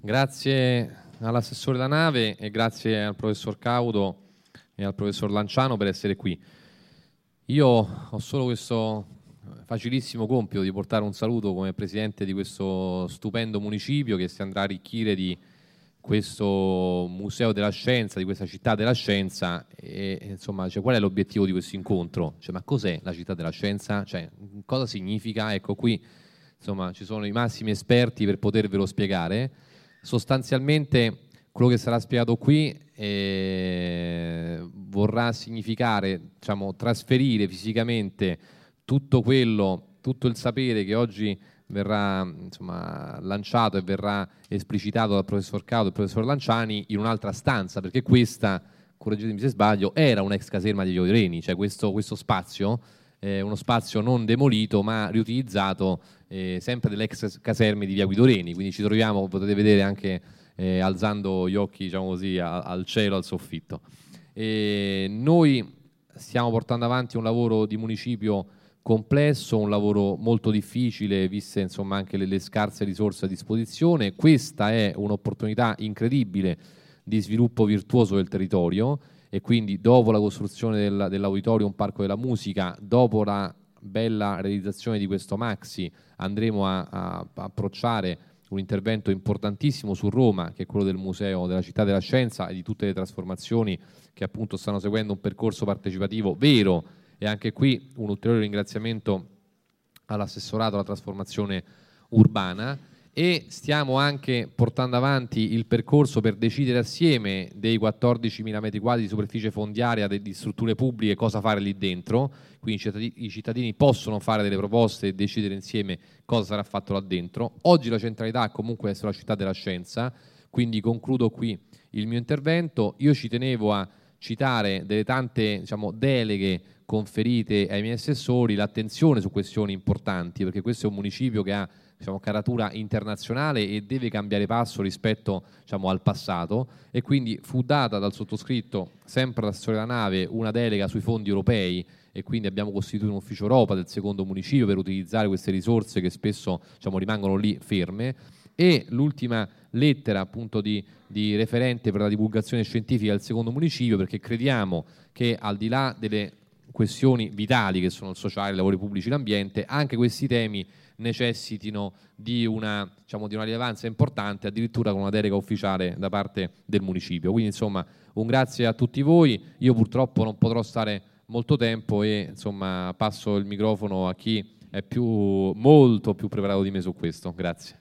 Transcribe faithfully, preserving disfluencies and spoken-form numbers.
Grazie all'assessore La Nave e grazie al professor Caudo e al professor Lanciano per essere qui. Io ho solo questo facilissimo compito di portare un saluto come presidente di questo stupendo municipio che si andrà a arricchire di questo museo della scienza, di questa città della scienza e insomma, cioè, qual è l'obiettivo di questo incontro? Cioè, ma cos'è la città della scienza? Cioè, cosa significa? Ecco, qui insomma ci sono i massimi esperti per potervelo spiegare. Sostanzialmente quello che sarà spiegato qui eh, vorrà significare, diciamo, trasferire fisicamente tutto quello, tutto il sapere che oggi verrà insomma, lanciato e verrà esplicitato dal professor Caudo e dal professor Lanciani in un'altra stanza, perché questa, correggetemi se sbaglio, era un'ex caserma degli Oireni, cioè questo, questo spazio è uno spazio non demolito ma riutilizzato eh, sempre delle ex caserme di via Guido Reni, quindi ci troviamo, potete vedere anche eh, alzando gli occhi, diciamo così, a, al cielo, al soffitto. E noi stiamo portando avanti un lavoro di municipio complesso, un lavoro molto difficile, viste insomma anche le, le scarse risorse a disposizione. Questa è un'opportunità incredibile di sviluppo virtuoso del territorio e quindi dopo la costruzione del, dell'auditorium Parco della Musica, dopo la bella realizzazione di questo Maxi, andremo a, a, a approcciare un intervento importantissimo su Roma, che è quello del Museo della Città della Scienza e di tutte le trasformazioni che appunto stanno seguendo un percorso partecipativo vero. E anche qui un ulteriore ringraziamento all'assessorato alla trasformazione urbana e stiamo anche portando avanti il percorso per decidere assieme dei quattordicimila metri quadri di superficie fondiaria di strutture pubbliche cosa fare lì dentro, quindi i cittadini, i cittadini possono fare delle proposte e decidere insieme cosa sarà fatto là dentro. Oggi la centralità è comunque essere la città della scienza, quindi concludo qui il mio intervento. Io ci tenevo a citare delle tante, diciamo, deleghe conferite ai miei assessori, l'attenzione su questioni importanti, perché questo è un municipio che ha, diciamo, caratura internazionale e deve cambiare passo rispetto, diciamo, al passato, e quindi fu data dal sottoscritto, sempre all'assessore La Nave, una delega sui fondi europei e quindi abbiamo costituito un ufficio Europa del secondo municipio per utilizzare queste risorse che spesso, diciamo, rimangono lì ferme. E l'ultima lettera appunto di, di referente per la divulgazione scientifica del secondo municipio, perché crediamo che al di là delle questioni vitali che sono il sociale, i lavori pubblici, l'ambiente, anche questi temi necessitino di una, diciamo, di una rilevanza importante, addirittura con una delega ufficiale da parte del municipio. Quindi insomma un grazie a tutti voi, io purtroppo non potrò stare molto tempo e insomma passo il microfono a chi è più, molto più preparato di me su questo. Grazie.